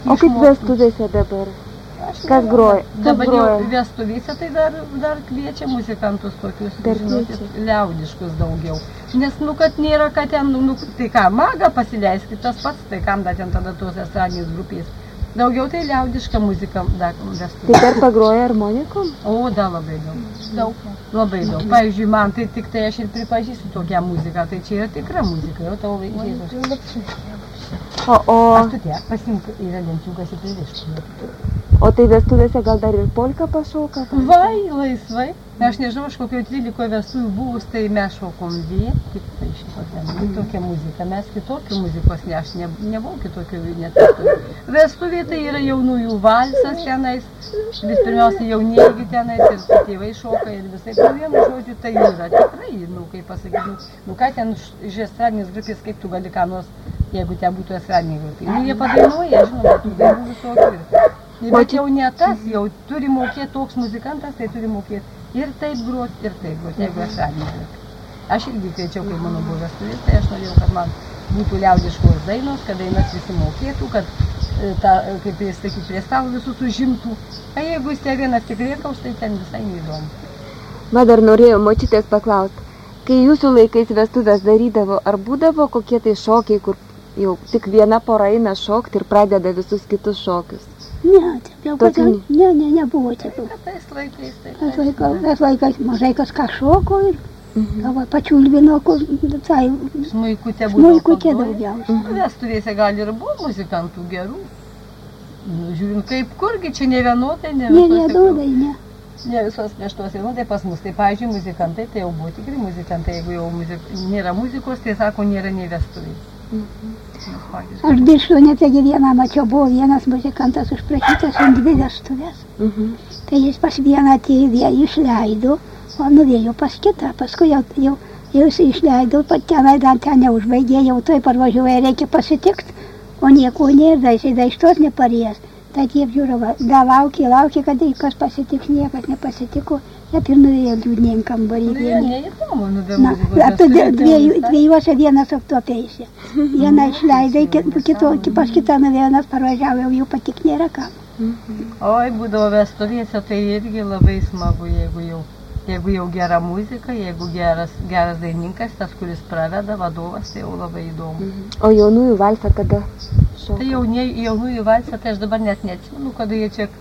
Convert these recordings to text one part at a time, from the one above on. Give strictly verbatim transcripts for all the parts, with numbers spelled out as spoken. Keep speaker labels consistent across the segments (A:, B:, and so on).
A: O kaip vestuvėse dabar? Kas groja?
B: Dabar jau vestuvėse tai dar, dar kviečia muzikantus tokius, žinokit, liaudiškus daugiau. Nes, nu, kad nėra, kad ten, nu, tai ką, magą pasileiskit tas pats, tai kam da ten tada tos estradinės grupės. Daugiau tai liaudiška muzika da vestuvėse.
A: Tai dar pagroja harmonikom?
B: O, da, labai daug.
C: Daug.
B: Labai daug. Pavyzdžiui, man tai tik tai aš ir pripažįstu tokią muziką, tai čia yra tikra muzika, jau tavo vaikės.
A: O, o...
B: Aš tu tiek pasimk yra lenciukas ir pririštų.
A: O tai vestuvėse gal dar ir polka pašoka?
B: Vai, laisvai. Aš nežinau, aš kokio trylikoje vestuvių buvus, tai mes šokom vien, tik tai šitokia, kitokia muzika. Mes kitokių muzikos, ne, aš ne, nebuvau kitokių neturiu. Vestuvė tai yra jaunųjų valsas tenais, vis pirmiausia jaunieji tenais ir tėvai šoka ir visai. Po vienu žodžiu tai yra tikrai, nu, kaip pasakyti, nu ką ten iš estradinės grupės, kaip tu gali ką nors, jeigu ten būtų estradinė grupė. Nu, jie padainuoja, žinoma, tų dainų visokių ir. Bet jau ne tas, jau turi mokėti toks muzikantas, tai turi mokėti ir taip groti, ir taip groti, jeigu aš radinė. Aš irgi kviečiau, kai mano buvo vestuvės, tai aš norėjau, kad man būtų liaudiškos dainos, kad dainas visi mokėtų, kad, ta, kaip jis sakyti, prie stalo visus užimtų. O jeigu jis te vienas tik rėkaus, tai ten visai neįdomu.
A: Va, dar norėjau močiutės paklausti, kai jūsų laikais vestuvės darydavo, ar būdavo kokie tai šokiai, kur jau tik viena pora eina šokti ir pradeda visus kitus šokius?
C: Ne, taip jau kad, ne, ne, nebuvo taip.
B: Tais laikais, taip.
C: Tais laikais, tais laikais mažai kas ką šoko ir mhm. pačių lvinokų, tai
B: smuikutė
C: smuikutė daugiausia.
B: Mhm. Vestuvėse gal ir buvo muzikantų gerų. Nu, žiūrim, kaip kurgi čia ne vienodai, ne
C: visos. Ne, vienodai, ne.
B: Ne visos kraštuose vienodai pas mus. Tai, pavyzdžiui, muzikantai, tai jau buvo tikri muzikantai. Jeigu jau muzik... nėra muzikos, tai sako, nėra nei vestuvės.
C: Mhm. Aš Birštone taigi vieną mačiau, buvo vienas muzikantas užprašytas ant dvi vestuvės. Mhm. Tai jis pas vieną atėjo, išleido, o nuvėjo pas kitą. Paskui jau, jau, jau jis išleido, pat tenai dar ten neužbaigė, jau toj parvažiuoja, reikia pasitikti, o nieko nėra, jisai da iš tos neparėjęs. Tai tie apžiūravo, da laukė, laukė, kad kas pasitiks, niekas nepasitiko. Jie ir nuvėjo liūdniem kambarį vieni.
B: Neįdomu, nuvėjo muzikos.
C: Dviejuose vienas aptopėjusi. Vieną išleidai, pas kitą nuvėjo, nes parvažiavo, jau patik nėra kam.
B: Oi, būdavo vestuvėse, tai irgi labai smagu, jeigu jau, jeigu jau gera muzika, jeigu geras, geras dainininkas, tas, kuris praveda, vadovas, tai jau labai įdomu.
A: O jaunųjų valsą kada šoka?
B: Tai jauni, jaunųjų valsą, tai aš dabar net neatsimenu, kada jie čia...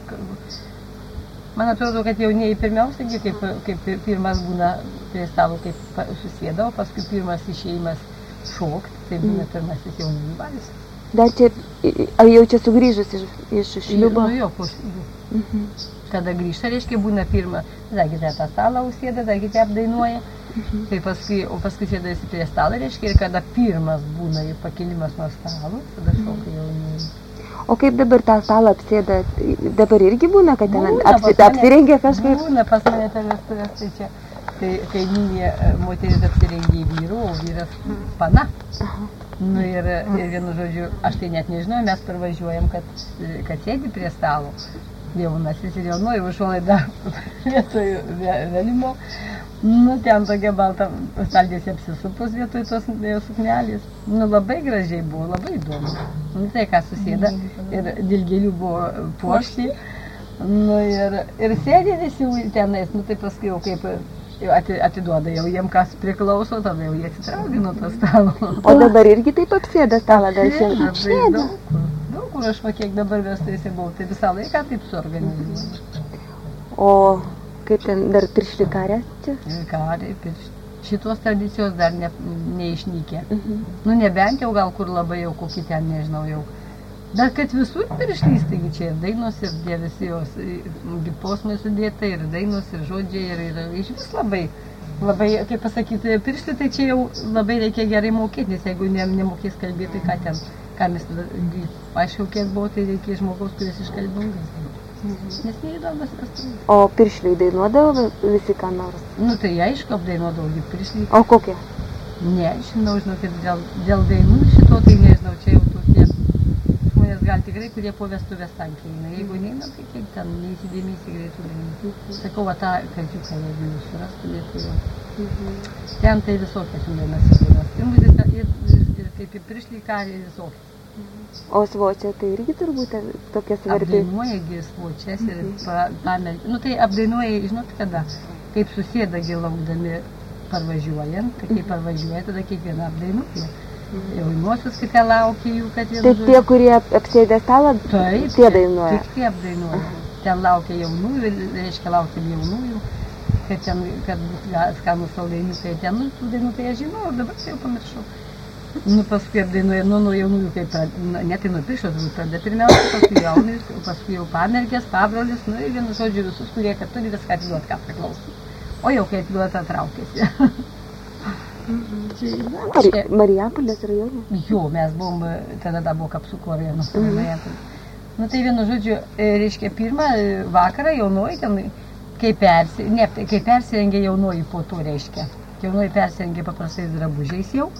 B: Man atrodo, kad jaunieji pirmiausia, kaip, kaip pirmas būna prie stalo, kaip susėdavo, paskui pirmas išėjimas šokti, tai būna pirmasis jaunųjų valsas.
A: Dar čia, ar jau čia sugrįžus iš, iš šliubo?
B: Nu jo, po šliubo. Mhm. Kada grįžta, reiškia, būna pirma, tada kitą tą stalą užsėda, tada kitą apdainuoja, mhm. Tai paskui, o paskui sėdasi prie stalą, reiškia, ir kada pirmas būna pakilimas nuo stalo, tada šoka jaunieji.
A: O kaip dabar tą stalą apsėda, dabar irgi būna, kad ten apsi, apsirengia kažkaip?
B: Būna, pas mane per vestuvės, tai čia, tai kaimynė moteris apsirengė vyru, o vyras pana. Aha. Nu ir, ir vienu žodžiu, aš tai net nežinau, mes parvažiuojam, kad, kad sėdi prie stalo. Jaunasis ir jaunoji užuolaida vietoj velimo. Nu, ten tokia balta staldėsi apsisupus vietoj tos suknelės. Nu, labai gražiai buvo, labai įdomu. Nu, tai ką susėda ir dilgėlių buvo puošti. Nu, ir, ir sėdė visi tenais, nu, tai paskui jau kaip jau atiduoda jau jiem kas priklauso, tada jau jie atsitraukia nuo to stalo.
A: O dabar irgi taip apsėda stalą dar šiandien?
B: Apsėda. Daug kur, daug kur aš va kiek dabar vestuvėse buvau, tai visą laiką taip suorganizuoju.
A: O kaip ten dar piršlį karė čia?
B: Karė, piršlį. Šitos tradicijos dar ne, neišnykė. Mhm. Nu, nebent jau gal kur labai jau kokį ten, nežinau, jau. Bet kad visur piršlys, taigi čia ir dainos, ir tie visi jos posmai sudėta, ir dainos, ir žodžiai, ir, ir iš vis labai, labai, kaip pasakyti, piršlį, tai čia jau labai reikia gerai mokėti, nes jeigu ne, nemokės kalbėti, tai ką ten, ką mes tada, aišku, kiek buvo, tai reikia žmogaus, kuris iškalbingas. Mhm. Nes neįdomas vestuvės.
A: O piršliai dainuodavo visi ką nors?
B: Nu tai aišku, apdainuodavo piršliai.
A: O kokie?
B: Ne, žinau, žinau, kad dėl, dėl dainų šito, tai nežinau, čia jau tokie žmonės gal tikrai, kurie po vestuvės tankiai eina. Jeigu neina, tai kiek ten neįsidėmėsi greitų dainų. Sakau, va tą kalčiuką, jeigu jūs surastumėte jau. Mhm. Ten tai visokias dainas įdainas. Ir muzika, ir, ir, ir kaip ir piršliai karė visokias. Mhm.
A: O svočia tai irgi turbūt tokia svarbi.
B: Apdainuoja svočias ir pamelgia. Nu tai apdainuoja, žinot kada, kaip susėdagi laukdami parvažiuojant, tai kai parvažiuoja, tada kiekviena apdainuoja. Jaunuosius, kai te laukia jų, kad vienu
A: žodžiu. Tai tie, kurie apsėdė stalą, tie dainuoja.
B: Tik tie apdainuoja. Ten laukia jaunųjų, reiškia laukia jaunųjų, kad ten, kad būtų skanų saldainiukai. Ten, nu, tų dainų tai aš žinau, dabar tai jau pamiršau. Nu, paskui apdainuoja, nu, nuo jaunųjų, kaip, ne tai nuo piršo turbūt pradė pirmiausia, paskui jaunųjus, paskui jau pamergės, pabrolis, nu, ir vienu žodžiu visus, kurie, kad turi viską atiduot, ką priklauso. O jau kai atiduota traukėsi.
A: Mhm. Marijampolės rajone?
B: Jo, mes buvom, tada da buvo Kapsuko rajonas. Mhm. Nu, tai vienu žodžiu, reiškia, pirmą vakarą jaunoji, ten, kai, persi, ne, kai persirengė jaunoji po to, reiškia. Jaunoji persirengė paprastais drabužiais jau.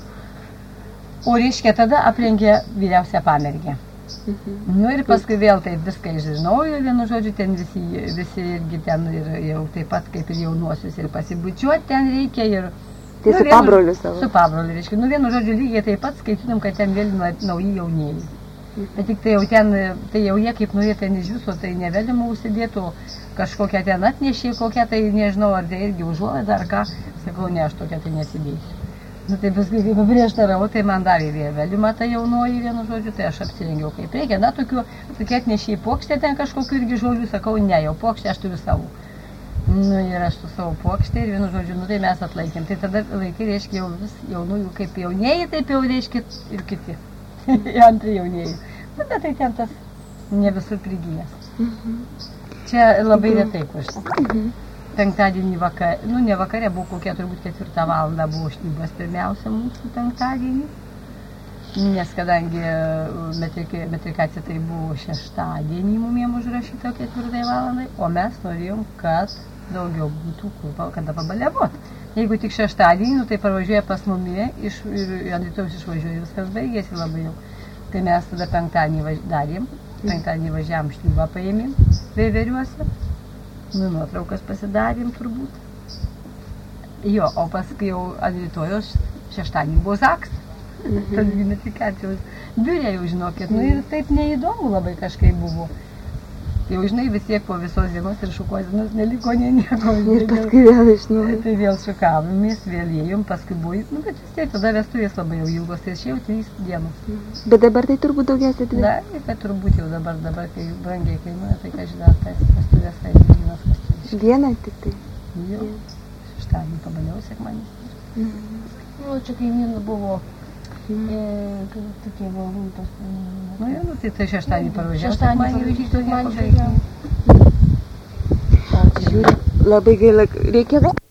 B: O reiškia, tada aprengė vyriausią pamergę. Mhm. Nu ir paskui vėl taip viską išžinauju, vienu žodžiu, ten visi, visi irgi ten ir jau taip pat kaip ir jaunuosius ir pasibučiuoti ten reikia ir...
A: Tai nu, su pabroliu savo?
B: Su pabroliu, reiškia. Nu vienu žodžiu, lygiai taip pat skaitytum, kad ten vėl nauji jaunieji. Mhm. Bet tik tai jau ten, tai jau jie kaip nuėjo ten iš viso, tai nevelima užsidėtų, kažkokią ten atnešė, kokią tai nežinau, ar tai irgi užuolaidą ar ką. Sakau, ne, aš tokią tai nesidėsiu. Nu tai paskui, kai paprieštaravau, tai man davė vėliavą ta jaunoji vienu žodžiu, tai aš apsirengiau kaip reikia. Na, tokių, tokie atnešė į pokštę ten kažkokių irgi žodžių, sakau, ne, jau pokštę aš turiu savo. Nu ir aš su savo pokštę ir vienu žodžiu, nu tai mes atlaikėm. Tai tada laikai, reiškia, jau vis jaunųjų kaip jaunieji, taip jau reiškia ir kiti. Antri jaunieji. Nu, bet tai ten tas ne visur prigijęs. Mhm. Čia labai retai kuštas. Mhm. Penktadienį vakare, nu ne vakare, buvo kokia turbūt ketvirtą valandą buvo šnybas pirmiausia mūsų penktadienį. Nes kadangi metrikacija tai buvo šeštadienį mumiem užrašyta ketvirtai valandai, o mes norėjom, kad daugiau būtų kur, kada pabaliavot. Jeigu tik šeštadienį, nu, tai parvažiuoja pas mumie iš, ir ant rytojus išvažiuoja, viskas baigėsi labai jau. Tai mes tada penktadienį darėm, penktadienį važiavam šnybą paėmėm Veiveriuose. Nu, nuotraukas pasidarėm turbūt. Jo, o paskui jau ant rytojos šeštadienį buvo zaks. Mhm. Tad metrikacijos biure jau žinokit. Nu ir taip neįdomu labai kažkaip buvo. Jau žinai, vis tiek po visos dienos ir šukuosinos neliko nie nieko.
A: Ir paskui vėl iš naujo.
B: Tai vėl šukavomės, vėl ėjom, paskui buvo, nu bet vis tiek tada vestuvės labai jau ilgos, tai čia jau trys dienos.
A: Bet dabar tai turbūt daugiausiai dvi?
B: Na, kad turbūt jau dabar, dabar kai brangiai kainuoja, tai ką žinau, tas vestuvės tai vienas kas čia.
A: Vieną tik tai?
B: Jo, šeštadienį pabaliau sekmanį.
D: Mhm. Nu, čia kaimynų buvo. Kai tokie buvo rūtos.
B: Nu, jau, nu, tai tai šeštadienį parvažiavo.
D: Šeštadienį
B: Sekmanį
D: parvažiavo.
A: Žiūrė, labai gaila, reikia